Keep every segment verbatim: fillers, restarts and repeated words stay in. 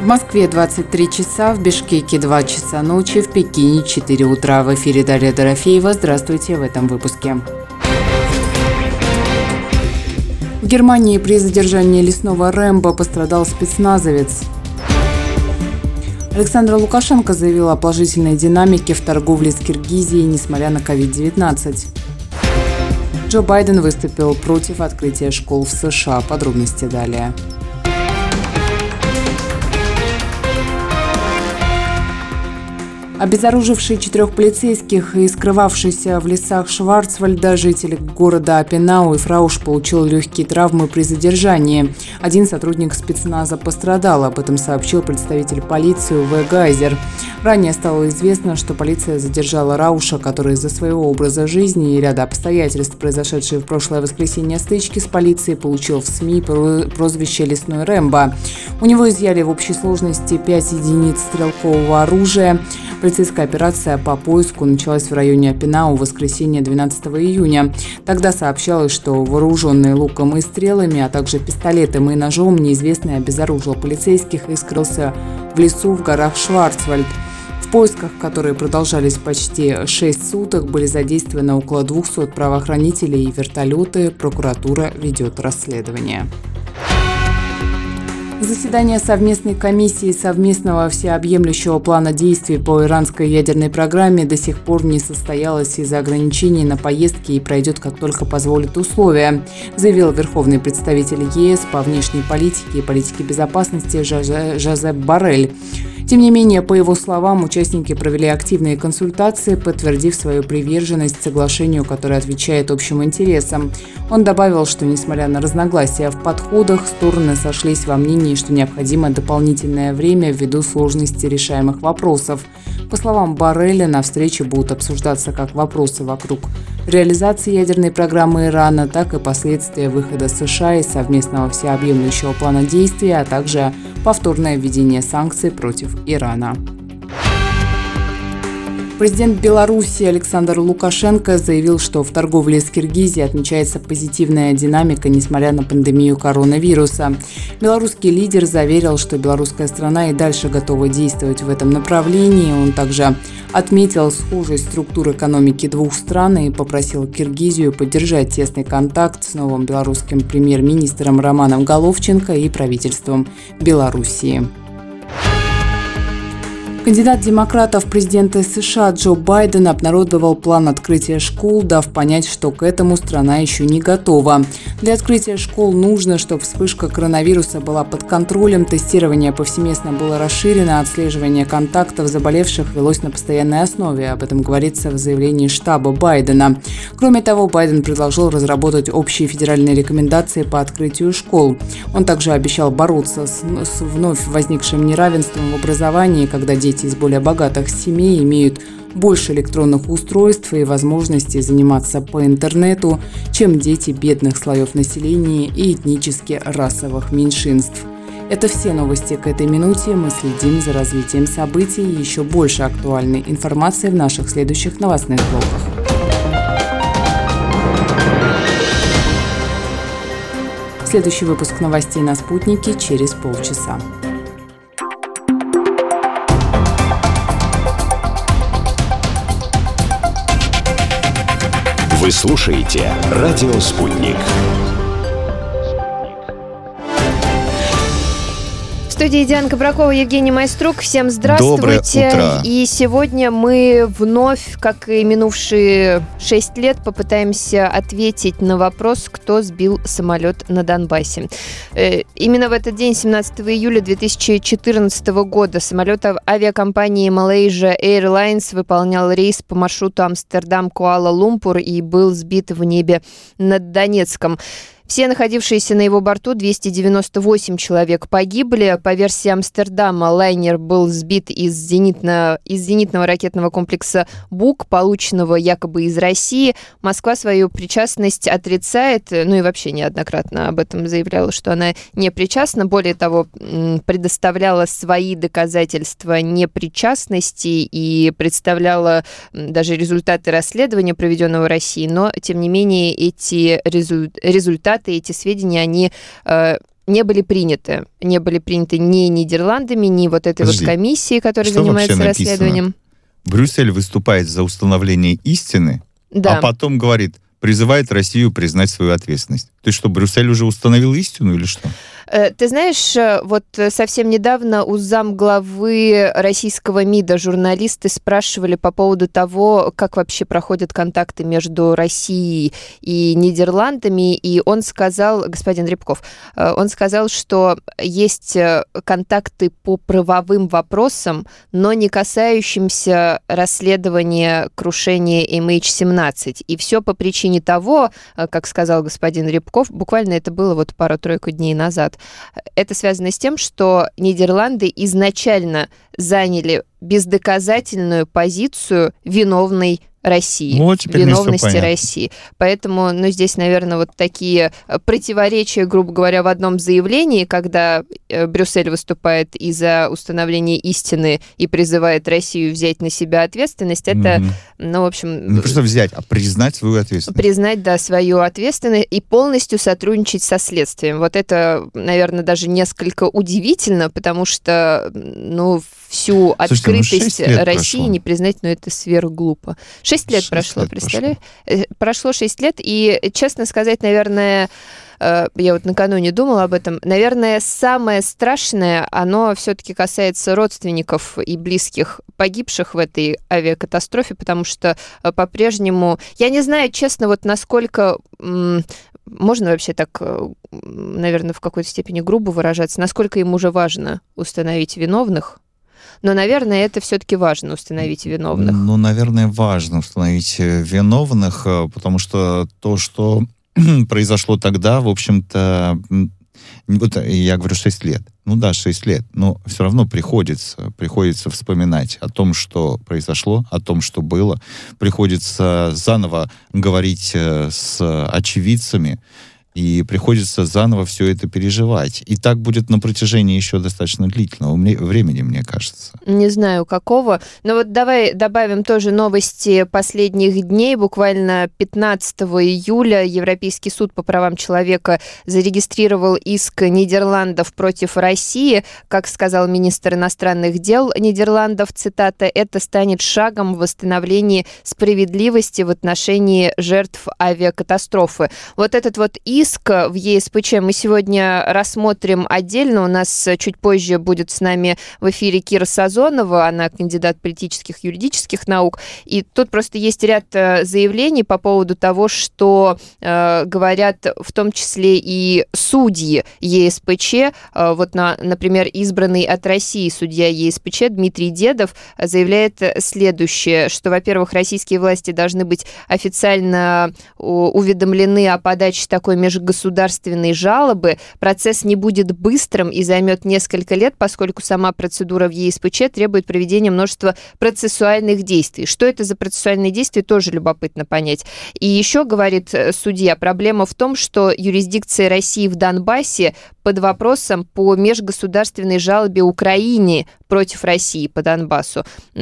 Москве двадцать три часа, в Бишкеке два часа ночи, в Пекине четыре утра. В эфире Дарья Дорофеева. Здравствуйте в этом выпуске. В Германии при задержании лесного Рэмбо пострадал спецназовец. Александр Лукашенко заявил о положительной динамике в торговле с Киргизией, несмотря на ковид девятнадцать. Джо Байден выступил против открытия школ в США. Подробности далее. Обезоруживший четырех полицейских и скрывавшийся в лесах Шварцвальда житель города Апенау и Фрауш получил легкие травмы при задержании. Один сотрудник спецназа пострадал, об этом сообщил представитель полиции В. Гайзер. Ранее стало известно, что полиция задержала Рауша, который из-за своего образа жизни и ряда обстоятельств, произошедшие в прошлое воскресенье стычки с полицией, получил в СМИ прозвище «Лесной Рэмбо». У него изъяли в общей сложности пять единиц стрелкового оружия. Полицейская операция по поиску началась в районе Апенау в воскресенье двенадцатого июня. Тогда сообщалось, что вооруженный луком и стрелами, а также пистолетом и ножом, неизвестный обезоружил полицейских и скрылся в лесу в горах Шварцвальд. В поисках, которые продолжались почти шесть суток, были задействованы около двухсот правоохранителей и вертолеты. Прокуратура ведет расследование. Заседание совместной комиссии совместного всеобъемлющего плана действий по иранской ядерной программе до сих пор не состоялось из-за ограничений на поездки и пройдет, как только позволят условия, заявил верховный представитель ЕС по внешней политике и политике безопасности Жозеп Боррель. Тем не менее, по его словам, участники провели активные консультации, подтвердив свою приверженность соглашению, которое отвечает общим интересам. Он добавил, что, несмотря на разногласия в подходах, стороны сошлись во мнении, что необходимо дополнительное время ввиду сложности решаемых вопросов. По словам Борреля, на встрече будут обсуждаться как вопросы вокруг реализации ядерной программы Ирана, так и последствия выхода США из совместного всеобъемлющего плана действий, а также повторное введение санкций против Ирана. Президент Беларуси Александр Лукашенко заявил, что в торговле с Киргизией отмечается позитивная динамика, несмотря на пандемию коронавируса. Белорусский лидер заверил, что белорусская страна и дальше готова действовать в этом направлении. Он также отметил схожесть структур экономики двух стран и попросил Киргизию поддержать тесный контакт с новым белорусским премьер-министром Романом Головченко и правительством Белоруссии. Кандидат демократов в президенты США Джо Байден обнародовал план открытия школ, дав понять, что к этому страна еще не готова. Для открытия школ нужно, чтобы вспышка коронавируса была под контролем, тестирование повсеместно было расширено, отслеживание контактов заболевших велось на постоянной основе. Об этом говорится в заявлении штаба Байдена. Кроме того, Байден предложил разработать общие федеральные рекомендации по открытию школ. Он также обещал бороться с, с вновь возникшим неравенством в образовании, когда дети из более богатых семей имеют больше электронных устройств и возможностей заниматься по интернету, чем дети бедных слоев населения и этнически расовых меньшинств. Это все новости к этой минуте. Мы следим за развитием событий и еще больше актуальной информации в наших следующих новостных блоках. Следующий выпуск новостей на «Спутнике» через полчаса. Вы слушаете «Радио Спутник». В студии Диана Кабракова, Евгений Майструк. Всем здравствуйте. Доброе утро. И сегодня мы вновь, как и минувшие шесть лет, попытаемся ответить на вопрос, кто сбил самолет на Донбассе. Именно в этот день, семнадцатого июля две тысячи четырнадцатого года, самолет авиакомпании Malaysia Airlines выполнял рейс по маршруту Амстердам-Куала-Лумпур и был сбит в небе над Донецком. Все находившиеся на его борту, двести девяносто восемь человек, погибли. По версии Амстердама, лайнер был сбит из, зенитно, из зенитного ракетного комплекса «Бук», полученного якобы из России. Москва свою причастность отрицает, ну и вообще неоднократно об этом заявляла, что она не причастна. Более того, предоставляла свои доказательства непричастности и представляла даже результаты расследования, проведенного в России. Но, тем не менее, эти результаты эти сведения, они э, не были приняты. Не были приняты ни Нидерландами, ни вот этой Подожди. вот комиссией, которая Что занимается вообще написано? расследованием. Брюссель выступает за установление истины, Да. а потом говорит, призывает Россию признать свою ответственность. То есть что, Брюссель уже установил истину или что? Ты знаешь, вот совсем недавно у замглавы российского МИДа журналисты спрашивали по поводу того, как вообще проходят контакты между Россией и Нидерландами, и он сказал, господин Рябков, он сказал, что есть контакты по правовым вопросам, но не касающимся расследования крушения эм эйч семнадцать. И все по причине того, как сказал господин Рябков, буквально это было вот пару-тройку дней назад. Это связано с тем, что Нидерланды изначально заняли бездоказательную позицию виновной России, вот виновности России. Поэтому, ну, здесь, наверное, вот такие противоречия, грубо говоря, в одном заявлении, когда Брюссель выступает и за установление истины и призывает Россию взять на себя ответственность, это, mm-hmm. ну, в общем... Не просто взять, а признать свою ответственность. Признать, да, свою ответственность и полностью сотрудничать со следствием. Вот это, наверное, даже несколько удивительно, потому что, ну, всю открытость Слушайте, ну, России прошло. не признать, ну, это сверхглупо. Шесть лет шесть прошло, лет представляешь? Прошло. прошло шесть лет, и, честно сказать, наверное, я вот накануне думала об этом, наверное, самое страшное, оно все-таки касается родственников и близких погибших в этой авиакатастрофе, потому что по-прежнему, я не знаю, честно, вот насколько... Можно вообще так, наверное, в какой-то степени грубо выражаться, насколько им уже важно установить виновных? Но, наверное, это все-таки важно, установить виновных. Ну, наверное, важно установить виновных, потому что то, что произошло тогда, в общем-то, вот я говорю шесть лет. Ну да, шесть лет. Но все равно приходится, приходится вспоминать о том, что произошло, о том, что было. Приходится заново говорить с очевидцами, и приходится заново все это переживать. И так будет на протяжении еще достаточно длительного времени, мне кажется. Не знаю, какого. Но вот давай добавим тоже новости последних дней. Буквально пятнадцатого июля Европейский суд по правам человека зарегистрировал иск Нидерландов против России. Как сказал министр иностранных дел Нидерландов, цитата, «это станет шагом в восстановлении справедливости в отношении жертв авиакатастрофы». Вот этот вот иск в е эс пэ че мы сегодня рассмотрим отдельно. У нас чуть позже будет с нами в эфире Кира Сазонова, она кандидат политических и юридических наук. И тут просто есть ряд заявлений по поводу того, что э, говорят в том числе и судьи е эс пэ че. Э, вот, на, например, избранный от России судья е эс пэ че Дмитрий Дедов заявляет следующее, что, во-первых, российские власти должны быть официально уведомлены о подаче такой международной государственной жалобы. Процесс не будет быстрым и займет несколько лет, поскольку сама процедура в е эс пэ че требует проведения множества процессуальных действий. Что это за процессуальные действия, тоже любопытно понять. И еще, говорит судья, проблема в том, что юрисдикция России в Донбассе под вопросом по межгосударственной жалобе Украине против России по Донбассу,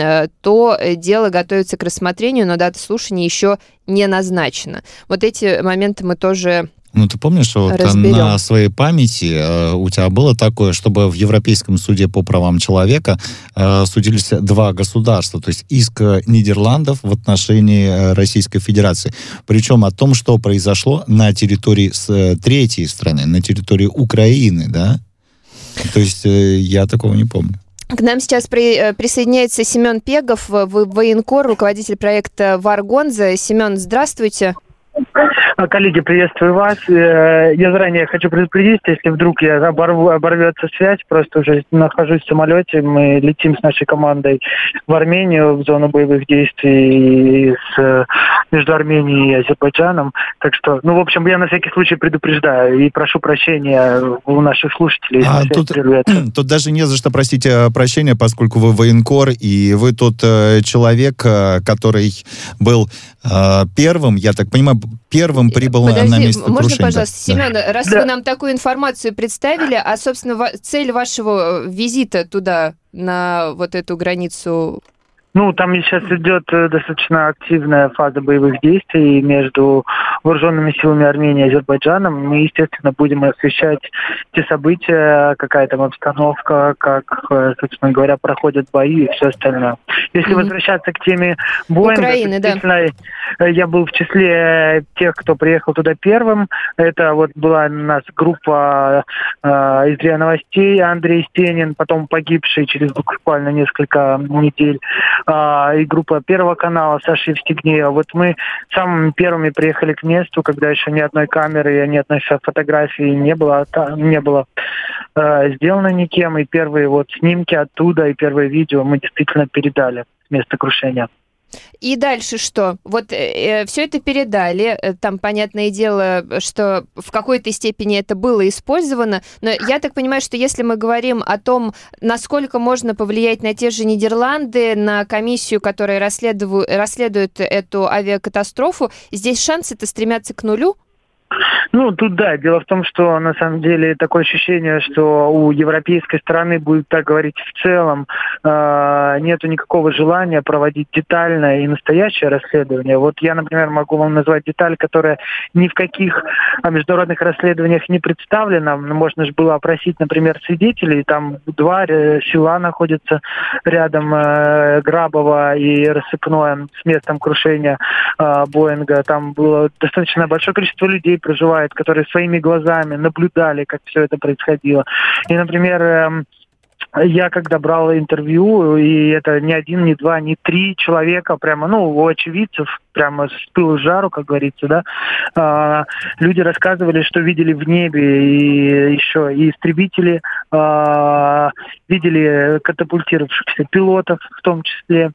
то дело готовится к рассмотрению, но дата слушания еще не назначена. Вот эти моменты мы тоже... Ну, ты помнишь, что вот на своей памяти э, у тебя было такое, чтобы в Европейском суде по правам человека э, судились два государства, то есть иск Нидерландов в отношении Российской Федерации. Причем о том, что произошло на территории с, третьей страны, на территории Украины, да? То есть э, я такого не помню. К нам сейчас при, присоединяется Семен Пегов, военкор, руководитель проекта Варгонза. Семен, здравствуйте. Коллеги, приветствую вас. Я заранее хочу предупредить, если вдруг я оборву, оборвется связь, просто уже нахожусь в самолете, мы летим с нашей командой в Армению, в зону боевых действий с, между Арменией и Азербайджаном. Так что, ну, в общем, я на всякий случай предупреждаю и прошу прощения у наших слушателей. А тут, тут даже не за что просить прощения, поскольку вы военкор, и вы тот э, человек, э, который был э, первым, я так понимаю, первым прибыл Подожди, на место можно, крушения. пожалуйста, Семен, да. раз да. вы нам такую информацию представили, а, собственно, цель вашего визита туда, на вот эту границу... Ну, там сейчас идет достаточно активная фаза боевых действий между вооруженными силами Армении и Азербайджаном. Мы, естественно, будем освещать те события, какая там обстановка, как, собственно говоря, проходят бои и все остальное. Если mm-hmm. возвращаться к теме Боинга, Украины, действительно, да. Я был в числе тех, кто приехал туда первым. Это вот была у нас группа э, из РИА Новостей, Андрей Стенин, потом погибший через буквально несколько недель, и группа Первого канала Саша Евстигнеева. Вот мы самыми первыми приехали к месту, когда еще ни одной камеры, ни одной фотографии не было, не было э, сделано никем. И первые вот снимки оттуда, и первые видео мы действительно передали с места крушения. И дальше что? Вот э, все это передали, там, понятное дело, что в какой-то степени это было использовано, но я так понимаю, что если мы говорим о том, насколько можно повлиять на те же Нидерланды, на комиссию, которая расследует эту авиакатастрофу, здесь шансы-то стремятся к нулю? Ну, тут да. Дело в том, что на самом деле такое ощущение, что у европейской стороны, будет так говорить в целом, э, нету никакого желания проводить детальное и настоящее расследование. Вот я, например, могу вам назвать деталь, которая ни в каких международных расследованиях не представлена. Можно же было опросить, например, свидетелей. Там два села находятся рядом, э, Грабово и Рассыпное, с местом крушения э, Боинга. Там было достаточно большое количество людей проживает, которые своими глазами наблюдали, как все это происходило. И, например, я когда брал интервью, и это не один, не два, не три человека, прямо, ну, у очевидцев, прямо с пылу с жару, как говорится, да, а, люди рассказывали, что видели в небе и еще и истребители, а, видели катапультировавшихся пилотов в том числе,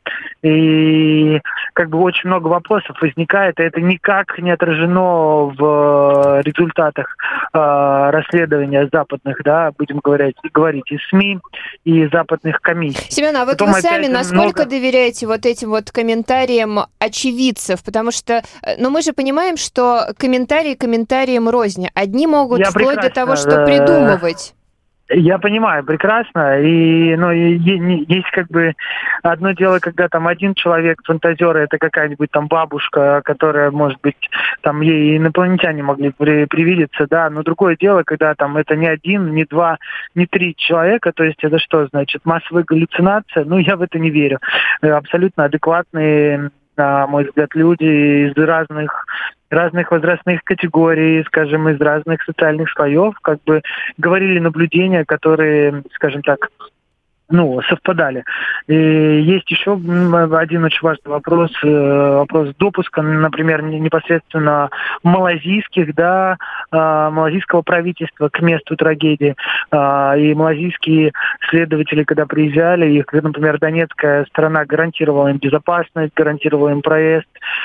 и как бы очень много вопросов возникает, и это никак не отражено в результатах а, расследования западных, да, будем говорить, говорить и СМИ, и западных комиссий. Семен, а вот Потом вы сами насколько много... доверяете вот этим вот комментариям очевидцев? Потому что, ну, мы же понимаем, что комментарии комментариям рознь. Одни могут Я вплоть до того, что придумывать. Я понимаю прекрасно, и, ну, и есть как бы одно дело, когда там один человек, фантазер, это какая-нибудь там бабушка, которая, может быть, там ей инопланетяне могли при, привидеться, да, но другое дело, когда там это не один, не два, не три человека, то есть это что значит, массовая галлюцинация, ну, я в это не верю. Абсолютно адекватные, на мой взгляд, люди из разных разных возрастных категорий, скажем, из разных социальных слоев, как бы говорили наблюдения, которые, скажем так, ну, совпадали. И есть еще один очень важный вопрос, вопрос допуска, например, непосредственно малазийских, да, малазийского правительства к месту трагедии. И малазийские следователи, когда приезжали, их, например, донецкая сторона гарантировала им безопасность, гарантировала им проезд.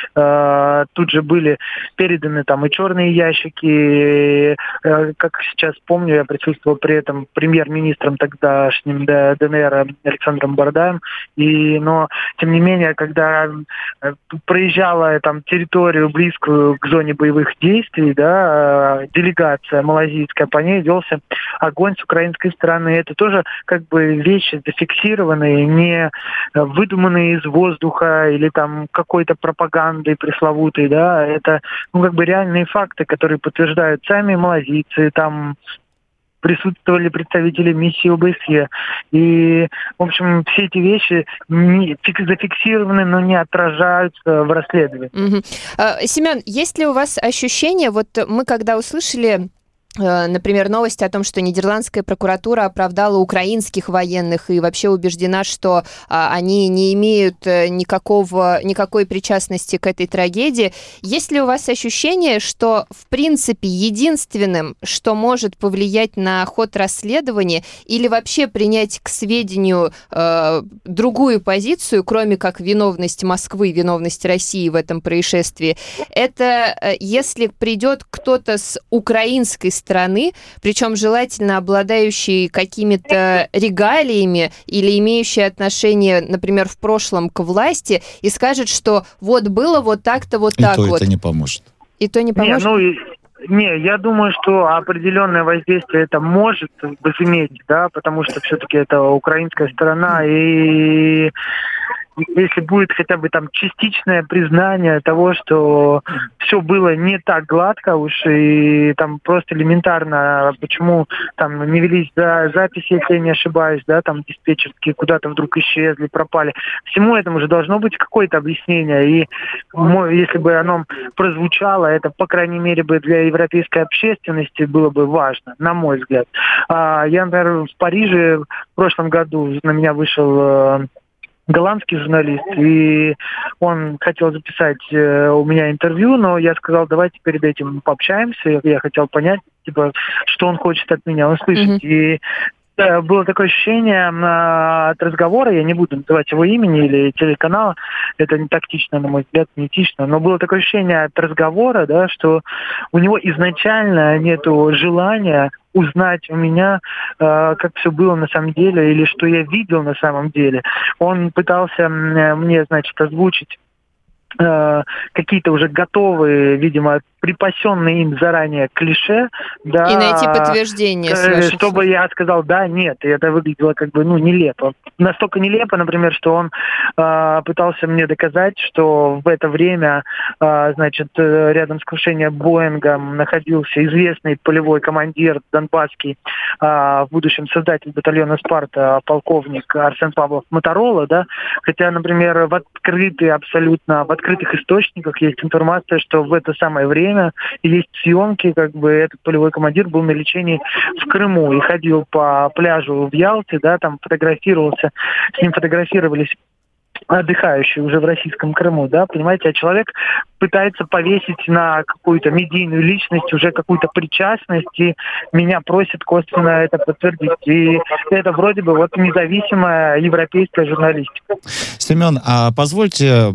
Тут же были переданы там и черные ящики. Как сейчас помню, я присутствовал при этом премьер-министром тогдашним ДНР Александром Бардаем. И, но, тем не менее, когда проезжала там территорию, близкую к зоне боевых действий, да, делегация малазийская, по ней велся огонь с украинской стороны. Это тоже как бы вещи зафиксированные, не выдуманные из воздуха или там какой-то пропагандой пресловутой, да. Это, ну, как бы реальные факты, которые подтверждают сами малазийцы, там присутствовали представители миссии ОБСЕ. И, в общем, все эти вещи не, зафиксированы, но не отражаются в расследовании. Угу. Семен, есть ли у вас ощущение, вот мы когда услышали, например, новости о том, что нидерландская прокуратура оправдала украинских военных и вообще убеждена, что а, они не имеют никакого, никакой причастности к этой трагедии. Есть ли у вас ощущение, что, в принципе, единственным, что может повлиять на ход расследования или вообще принять к сведению э, другую позицию, кроме как виновность Москвы, виновность России в этом происшествии, это э, если придет кто-то с украинской стороны, страны, причем желательно обладающий какими-то регалиями или имеющий отношение, например, в прошлом к власти, и скажет, что вот было вот так-то, вот и так вот. И вот. то это не поможет. И то не поможет? Не, ну, и... Не, я думаю, что определенное воздействие это может возыметь, да, потому что все-таки это украинская сторона, и если будет хотя бы там частичное признание того, что все было не так гладко уж, и там просто элементарно, почему там не велись за записи, если я не ошибаюсь, да, там диспетчерские куда-то вдруг исчезли, пропали. Всему этому же должно быть какое-то объяснение, и если бы оно прозвучало, это, по крайней мере, бы для европейской общественности было бы важно, на мой взгляд. Я, например, в Париже в прошлом году на меня вышел голландский журналист, и он хотел записать э, у меня интервью, но я сказал, давайте перед этим пообщаемся. Я хотел понять, типа, что он хочет от меня услышать. Mm-hmm. И э, было такое ощущение э, от разговора, я не буду называть его имени или телеканала, это не тактично, на мой взгляд, не этично, но было такое ощущение от разговора, да, что у него изначально нету желания узнать у меня, э, как все было на самом деле, или что я видел на самом деле. Он пытался мне, значит, озвучить э, какие-то уже готовые, видимо, припасенные им заранее клише, да, и найти подтверждение, э, чтобы слов. Я сказал да, нет, и это выглядело как бы, ну, нелепо. Настолько нелепо, например, что он э, пытался мне доказать, что в это время, э, значит, рядом с крушением Боинга находился известный полевой командир донбасский, э, в будущем создатель батальона «Спарта», полковник Арсен Павлов Моторола, да, хотя, например, в открытых, абсолютно, в открытых источниках есть информация, что в это самое время и есть съемки, как бы этот полевой командир был на лечении в Крыму и ходил по пляжу в Ялте, да, там фотографировался, с ним фотографировались отдыхающие уже в российском Крыму, да, понимаете, а человек пытается повесить на какую-то медийную личность уже какую-то причастность, и меня просит косвенно это подтвердить. И это вроде бы вот независимая европейская журналистика. Семен, а позвольте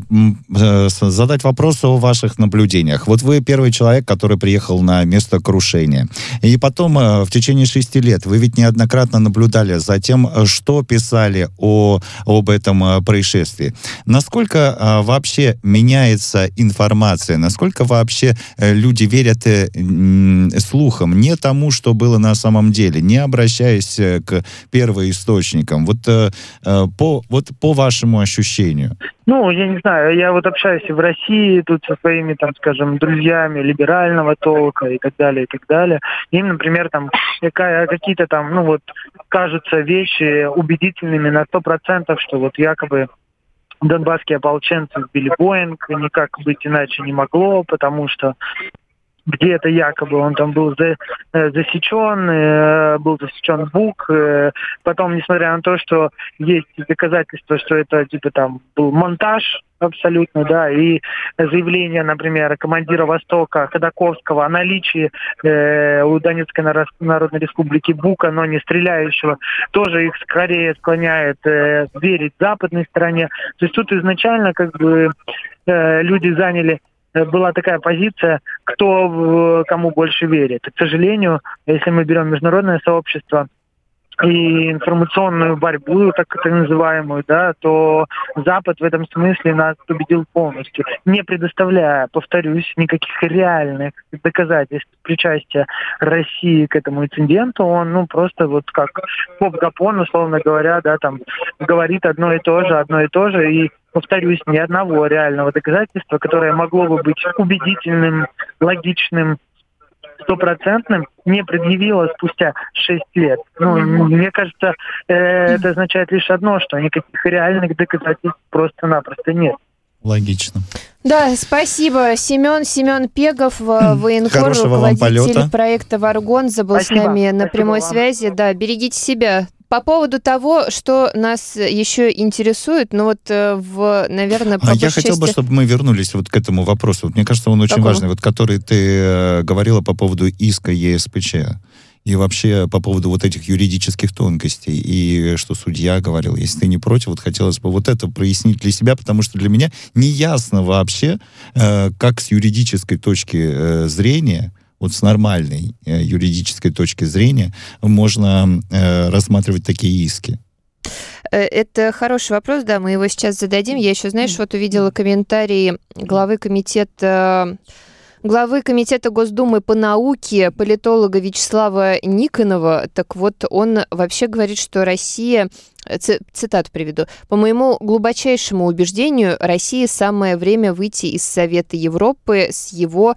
задать вопрос о ваших наблюдениях. Вот вы первый человек, который приехал на место крушения. И потом в течение шести лет вы ведь неоднократно наблюдали за тем, что писали о, об этом происшествии. Насколько а, вообще меняется информация? Насколько вообще э, люди верят э, э, слухам, не тому, что было на самом деле, не обращаясь э, к первоисточникам? Вот, э, э, по, вот по вашему ощущению. Ну, я не знаю, я вот общаюсь в России тут со своими, там, скажем, друзьями либерального толка и так далее, и так далее. Им, например, там какие-то там, ну вот, кажутся вещи убедительными на сто процентов, что вот якобы донбасские ополченцы сбили Боинг, никак быть иначе не могло, потому что где-то якобы он там был за, э, засечен, э, был засечен БУК. Э, потом, несмотря на то, что есть доказательства, что это типа там был монтаж абсолютно, да, и заявление, например, командира Востока Ходаковского о наличии э, у Донецкой Народной Республики БУКа, но не стреляющего, тоже их скорее склоняет э, верить западной стороне. То есть тут изначально как бы э, люди заняли, была такая позиция, кто кому больше верит. И, к сожалению, если мы берем международное сообщество и информационную борьбу, так, так называемую, да, то Запад в этом смысле нас победил полностью, не предоставляя, повторюсь, никаких реальных доказательств причастия России к этому инциденту. Он, ну, просто вот как поп-гапон, условно говоря, да, там, говорит одно и то же, одно и то же, и повторюсь, ни одного реального доказательства, которое могло бы быть убедительным, логичным, стопроцентным, не предъявила спустя шесть лет. Ну, мне кажется, это означает лишь одно, что никаких реальных доказательств просто-напросто нет. Логично. Да, спасибо. Семен Семен Пегов, военкор, руководитель проекта «Варгонза», был спасибо. С нами на спасибо прямой вам. Связи. Да, берегите себя. По поводу того, что нас еще интересует, ну вот, в, наверное, по а Я хотел части... бы, чтобы мы вернулись вот к этому вопросу. Вот, мне кажется, он очень Какого? важный, вот, который ты э, говорила по поводу иска ЕСПЧ. И вообще по поводу вот этих юридических тонкостей. И что судья говорил, если ты не против, вот хотелось бы вот это прояснить для себя, потому что для меня не ясно вообще, э, как с юридической точки э, зрения, вот с нормальной э, юридической точки зрения можно э, рассматривать такие иски. Это хороший вопрос, да, мы его сейчас зададим. Я еще, знаешь, вот увидела комментарии главы комитета... главы Комитета Госдумы по науке, политолога Вячеслава Никонова. Так вот, он вообще говорит, что Россия Цитату приведу. «По моему глубочайшему убеждению, России самое время выйти из Совета Европы с его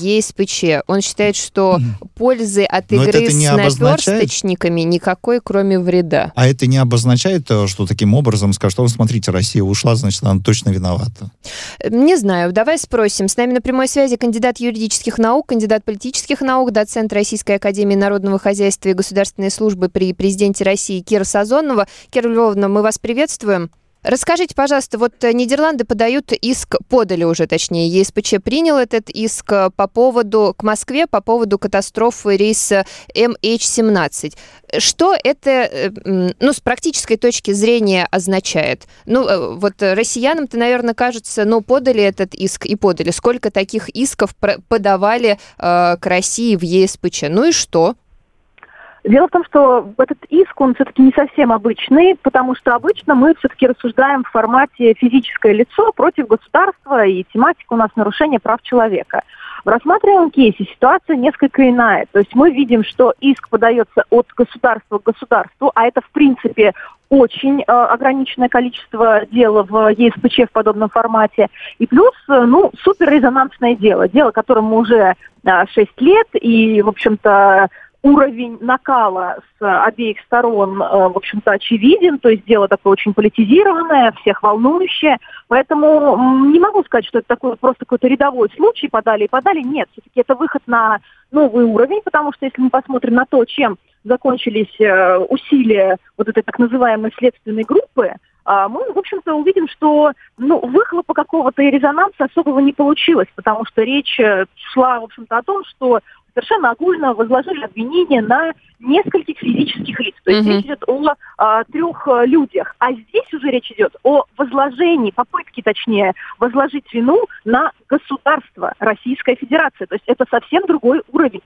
ЕСПЧ». Он считает, что пользы от Но игры это с наперсточниками никакой, кроме вреда. А это не обозначает, что таким образом скажут, что, смотрите, Россия ушла, значит, она точно виновата? Не знаю. Давай спросим. С нами на прямой связи кандидат юридических наук, кандидат политических наук, доцент Российской академии народного хозяйства и государственной службы при президенте России Кира Сазонова. Кира Львовна, мы вас приветствуем. Расскажите, пожалуйста, вот Нидерланды подают иск, подали уже, точнее, ЕСПЧ принял этот иск по поводу, к Москве по поводу катастрофы рейса эм эйч семнадцать. Что это, ну, с практической точки зрения означает? Ну, вот россиянам-то, наверное, кажется, ну, подали этот иск и подали. Сколько таких исков подавали э, к России в ЕСПЧ? Ну и что? Дело в том, что этот иск, он все-таки не совсем обычный, потому что обычно мы все-таки рассуждаем в формате физическое лицо против государства, и тематика у нас нарушение прав человека. В рассматриваемом кейсе ситуация несколько иная. То есть мы видим, что иск подается от государства к государству, а это, в принципе, очень э, ограниченное количество дел в ЕСПЧ в подобном формате. И плюс, э, ну, суперрезонансное дело. Дело, которому уже э, шесть лет, и, в общем-то, уровень накала с обеих сторон, в общем-то, очевиден, то есть дело такое очень политизированное, всех волнующее, поэтому не могу сказать, что это такой просто какой-то рядовой случай, подали и подали, нет, все-таки это выход на новый уровень, потому что если мы посмотрим на то, чем закончились усилия вот этой так называемой следственной группы, мы, в общем-то, увидим, что ну, выхлопа какого-то и резонанса особого не получилось, потому что речь шла, в общем-то, о том, что совершенно огульно возложили обвинение на нескольких физических лиц. То есть mm-hmm. речь идет о а, трех а, людях. А здесь уже речь идет о возложении, попытке, точнее, возложить вину на государство Российская Федерация. То есть это совсем другой уровень.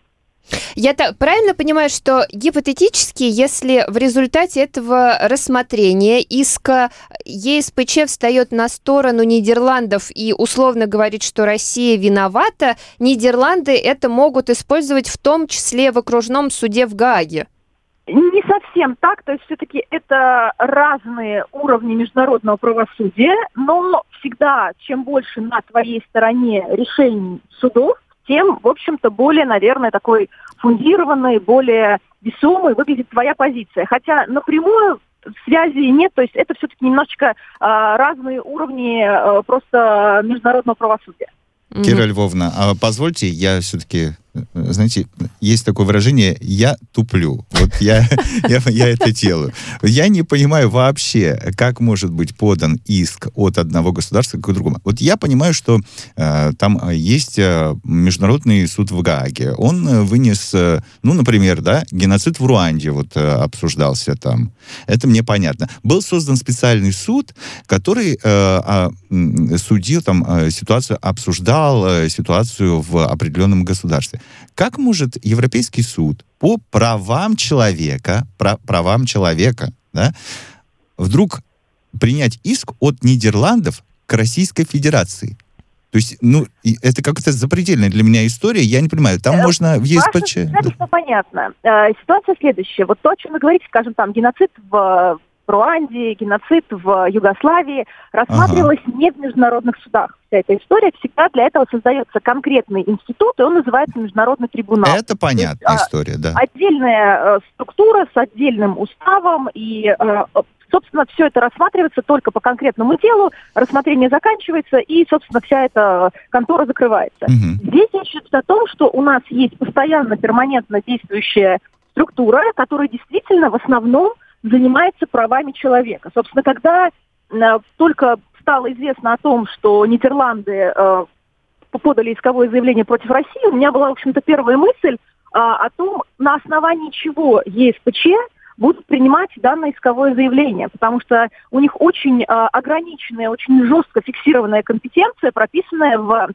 Я так правильно понимаю, что гипотетически, если в результате этого рассмотрения иска ЕСПЧ встает на сторону Нидерландов и условно говорит, что Россия виновата, Нидерланды это могут использовать в том числе в окружном суде в Гааге? Не совсем так, то есть все-таки это разные уровни международного правосудия, но всегда, чем больше на твоей стороне решений судов, тем, в общем-то, более, наверное, такой фундированной, более весомой выглядит твоя позиция. Хотя напрямую связи нет, то есть это все-таки немножечко а, разные уровни а, просто международного правосудия. Кира Львовна, а позвольте, я все-таки, знаете, есть такое выражение «я туплю». Вот я, я, я это делаю. Я не понимаю вообще, как может быть подан иск от одного государства к другому. Вот я понимаю, что э, там есть э, Международный суд в Гааге. Он э, вынес, э, ну, например, да, геноцид в Руанде вот э, обсуждался там. Это мне понятно. Был создан специальный суд, который э, э, судил там э, ситуацию, обсуждал ситуацию в определенном государстве. Как может Европейский суд по правам человека, про, правам человека, да, вдруг принять иск от Нидерландов к Российской Федерации? То есть, ну, это как-то запредельная для меня история, я не понимаю, там э, можно в ЕСПЧ... Достаточно понятно. Э, ситуация следующая. Вот то, о чем вы говорите, скажем, там, геноцид в... в Руанде, геноцид в Югославии рассматривалась ага. не в международных судах. Вся эта история всегда для этого создается конкретный институт, и он называется Международный трибунал. Это понятная есть, история, да. Отдельная э, структура с отдельным уставом, и, э, собственно, все это рассматривается только по конкретному делу, рассмотрение заканчивается, и, собственно, вся эта контора закрывается. Угу. Здесь речь идет о том, что у нас есть постоянно, перманентно действующая структура, которая действительно в основном занимается правами человека. Собственно, когда э, только стало известно о том, что Нидерланды э, подали исковое заявление против России, у меня была, в общем-то, первая мысль э, о том, на основании чего ЕСПЧ будут принимать данное исковое заявление, потому что у них очень э, ограниченная, очень жестко фиксированная компетенция, прописанная в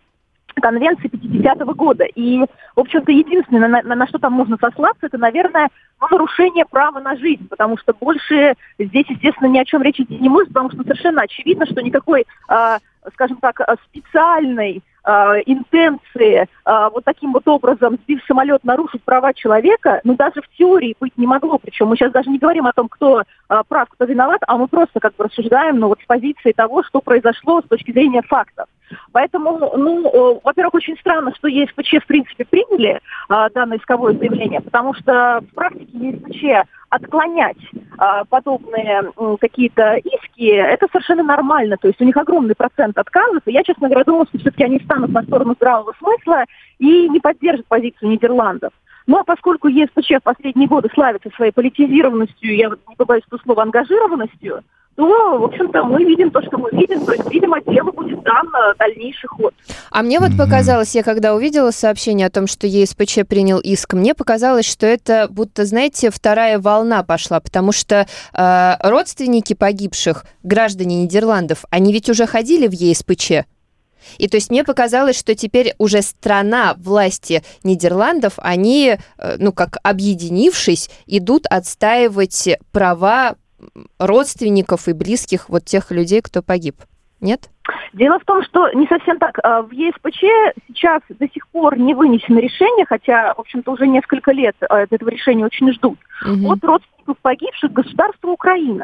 Конвенции пятидесятого года. И, в общем-то, единственное, на, на, на что там можно сослаться, это, наверное, нарушение права на жизнь, потому что больше здесь, естественно, ни о чем речь идти не может, потому что совершенно очевидно, что никакой, э, скажем так, специальной э, интенции э, вот таким вот образом, сбив самолет, нарушить права человека, ну, даже в теории быть не могло. Причем мы сейчас даже не говорим о том, кто э, прав, кто виноват, а мы просто как бы рассуждаем, ну, вот с позиции того, что произошло с точки зрения фактов. Поэтому, ну, во-первых, очень странно, что ЕСПЧ в принципе приняли а, данное исковое заявление, потому что в практике ЕСПЧ отклонять а, подобные м, какие-то иски, это совершенно нормально. То есть у них огромный процент отказов, и я, честно говоря, думала, что все-таки они встанут на сторону здравого смысла и не поддержат позицию Нидерландов. Но поскольку ЕСПЧ в последние годы славится своей политизированностью, я не побоюсь этого слова, ангажированностью, то, в общем-то, мы видим то, что мы видим, то есть, видимо, делу будет дан дальнейший ход. А мне вот показалось, я когда увидела сообщение о том, что ЕСПЧ принял иск, мне показалось, что это будто, знаете, вторая волна пошла, потому что э, родственники погибших, граждане Нидерландов, они ведь уже ходили в ЕСПЧ. И то есть мне показалось, что теперь уже страна, власти Нидерландов, они, э, ну, как объединившись, идут отстаивать права родственников и близких вот тех людей, кто погиб. Нет? Дело в том, что не совсем так. В ЕСПЧ сейчас до сих пор не вынесено решение, хотя, в общем-то, уже несколько лет этого решения очень ждут, угу. от родственников погибших государства Украина.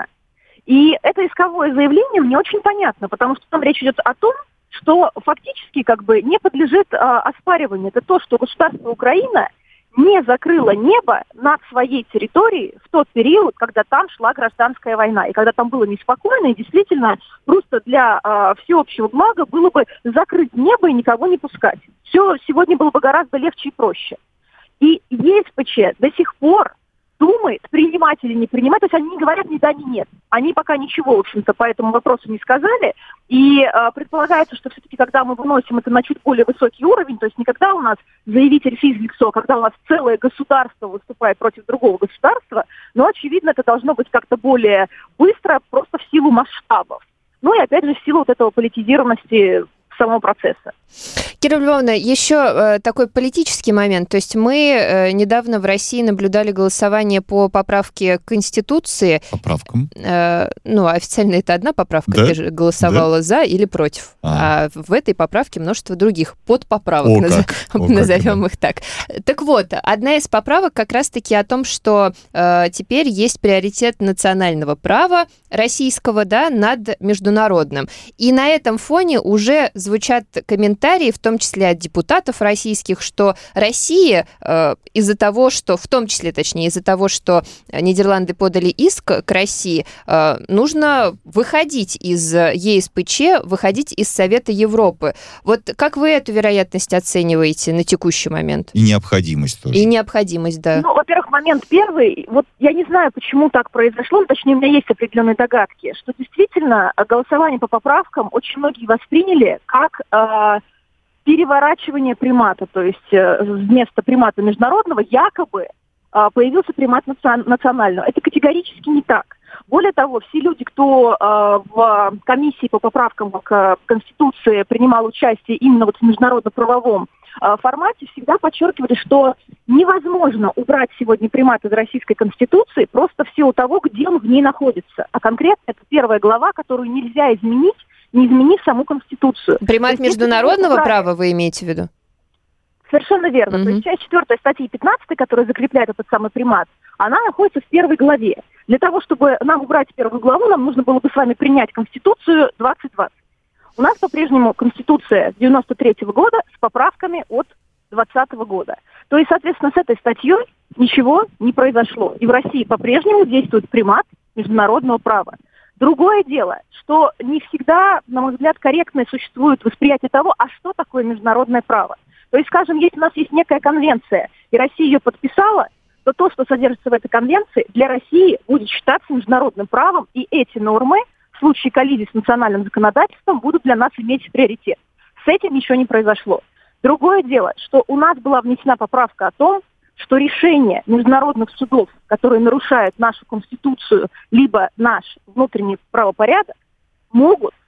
И это исковое заявление мне очень понятно, потому что там речь идет о том, что фактически как бы не подлежит а, оспариванию. Это то, что государство Украина не закрыла небо над своей территорией в тот период, когда там шла гражданская война, и когда там было неспокойно, и действительно просто для э, всеобщего блага было бы закрыть небо и никого не пускать. Все сегодня было бы гораздо легче и проще. И ЕСПЧ до сих пор думает, принимать или не принимать, то есть они не говорят ни да, ни нет. Они пока ничего, в общем-то, по этому вопросу не сказали, и э, предполагается, что все-таки, когда мы выносим это на чуть более высокий уровень, то есть не когда у нас заявитель физлицо, а когда у нас целое государство выступает против другого государства, но, очевидно, это должно быть как-то более быстро, просто в силу масштабов. Ну и, опять же, в силу вот этого политизированности самого процесса. Кира Львовна, еще э, такой политический момент. То есть мы э, недавно в России наблюдали голосование по поправке к Конституции. Поправкам? Э, ну, официально это одна поправка. Да? Ты же голосовала да? за или против. А. а в этой поправке множество других подпоправок. О, наз... О, назовем как, да. их так. Так вот, одна из поправок как раз-таки о том, что э, теперь есть приоритет национального права российского, да, над международным. И на этом фоне уже звучат комментарии, в том числе от депутатов российских, что Россия э, из-за того, что, в том числе, точнее, из-за того, что Нидерланды подали иск к России, э, нужно выходить из ЕСПЧ, выходить из Совета Европы. Вот как вы эту вероятность оцениваете на текущий момент? И необходимость тоже. И необходимость, да. Ну, во-первых, момент первый. Вот я не знаю, почему так произошло, точнее, у меня есть определенные догадки, что действительно голосование по поправкам очень многие восприняли как э, переворачивание примата, то есть э, вместо примата международного якобы э, появился примат наци- национального. Это категорически не так. Более того, все люди, кто э, в комиссии по поправкам к Конституции принимал участие именно вот в международно-правовом э, формате, всегда подчеркивали, что невозможно убрать сегодня примат из Российской Конституции просто в силу того, где он в ней находится. А конкретно это первая глава, которую нельзя изменить, не изменив саму Конституцию. Примат международного права вы имеете в виду? Совершенно верно. Mm-hmm. То есть часть четвертая статьи пятнадцатой, которая закрепляет этот самый примат, она находится в первой главе. Для того, чтобы нам убрать первую главу, нам нужно было бы с вами принять Конституцию двадцать двадцать. У нас по-прежнему Конституция девяносто третьего года с поправками от двадцатого года. То есть, соответственно, с этой статьей ничего не произошло. И в России по-прежнему действует примат международного права. Другое дело, что не всегда, на мой взгляд, корректно существует восприятие того, а что такое международное право. То есть, скажем, если у нас есть некая конвенция, и Россия ее подписала, то то, что содержится в этой конвенции, для России будет считаться международным правом, и эти нормы в случае коллизии с национальным законодательством будут для нас иметь приоритет. С этим ничего не произошло. Другое дело, что у нас была внесена поправка о том, что решения международных судов, которые нарушают нашу Конституцию, либо наш внутренний правопорядок, могут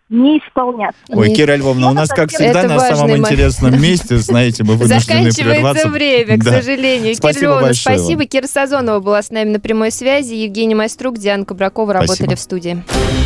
не исполняться. Ой, Кира Львовна, у нас, как всегда, на самом интересном месте, знаете, мы вынуждены прерваться. Заканчивается время, к сожалению. Спасибо Кира Львовна, большое. Спасибо. Кира Сазонова была с нами на прямой связи. Евгений Майструк, Диана Кабракова работали в студии.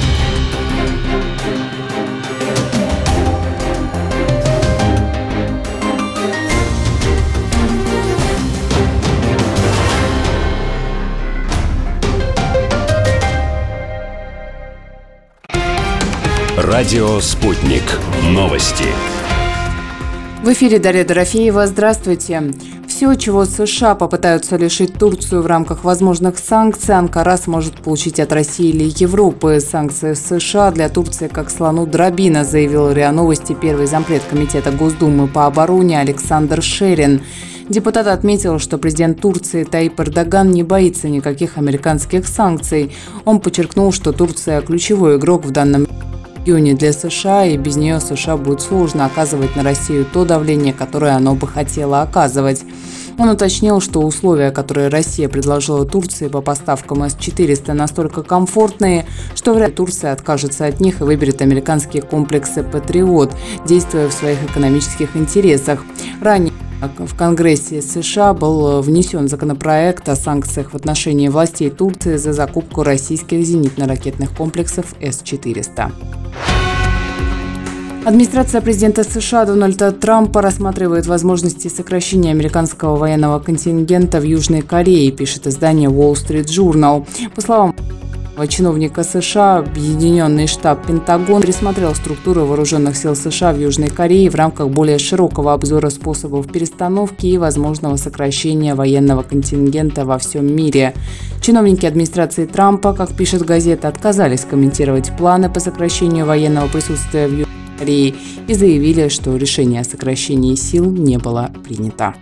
Радио «Спутник». Новости. В эфире Дарья Дорофеева. Здравствуйте. Все, чего США попытаются лишить Турцию в рамках возможных санкций, Анкара сможет получить от России или Европы. Санкции США для Турции как слону дробина, заявил РИА Новости первый зампред Комитета Госдумы по обороне Александр Шерин. Депутат отметил, что президент Турции Таип Эрдоган не боится никаких американских санкций. Он подчеркнул, что Турция – ключевой игрок в данном регионе для США, и без нее США будет сложно оказывать на Россию то давление, которое оно бы хотело оказывать. Он уточнил, что условия, которые Россия предложила Турции по поставкам эс четыреста, настолько комфортные, что вряд ли Турция откажется от них и выберет американские комплексы «Патриот», действуя в своих экономических интересах. Ранее в Конгрессе США был внесен законопроект о санкциях в отношении властей Турции за закупку российских зенитно-ракетных комплексов эс четыреста. Администрация президента США Дональда Трампа рассматривает возможности сокращения американского военного контингента в Южной Корее, пишет издание Wall Street Journal. По словам чиновника США, Объединенный штаб Пентагон пересмотрел структуру вооруженных сил США в Южной Корее в рамках более широкого обзора способов перестановки и возможного сокращения военного контингента во всем мире. Чиновники администрации Трампа, как пишет газета, отказались комментировать планы по сокращению военного присутствия в Южной Корее и заявили, что решение о сокращении сил не было принято.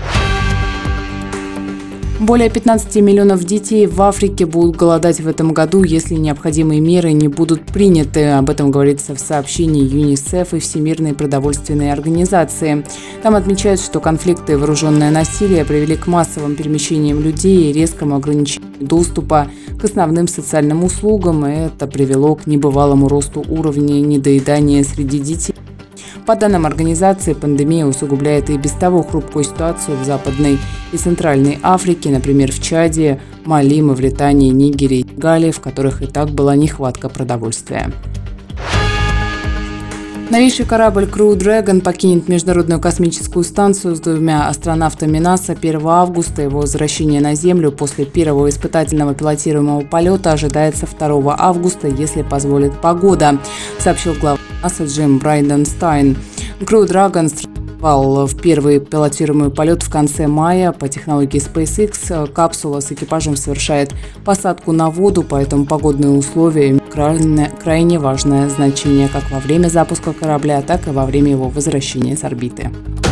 Более пятнадцати миллионов детей в Африке будут голодать в этом году, если необходимые меры не будут приняты. Об этом говорится в сообщении ЮНИСЕФ и Всемирной продовольственной организации. Там отмечают, что конфликты и вооруженное насилие привели к массовым перемещениям людей и резкому ограничению доступа к основным социальным услугам, и это привело к небывалому росту уровня недоедания среди детей. По данным организации, пандемия усугубляет и без того хрупкую ситуацию в Западной и Центральной Африке, например, в Чаде, Мали, Мавритании, Нигере и Галии, в которых и так была нехватка продовольствия. Новейший корабль Crew Dragon покинет Международную космическую станцию с двумя астронавтами НАСА первого августа. Его возвращение на Землю после первого испытательного пилотируемого полета ожидается второго августа, если позволит погода, сообщил глава НАСА Джим Брайденстайн. Crew Dragon стартовал в первый пилотируемый полет в конце мая. По технологии SpaceX капсула с экипажем совершает посадку на воду, поэтому погодные условия имеют крайне, крайне важное значение как во время запуска корабля, так и во время его возвращения с орбиты.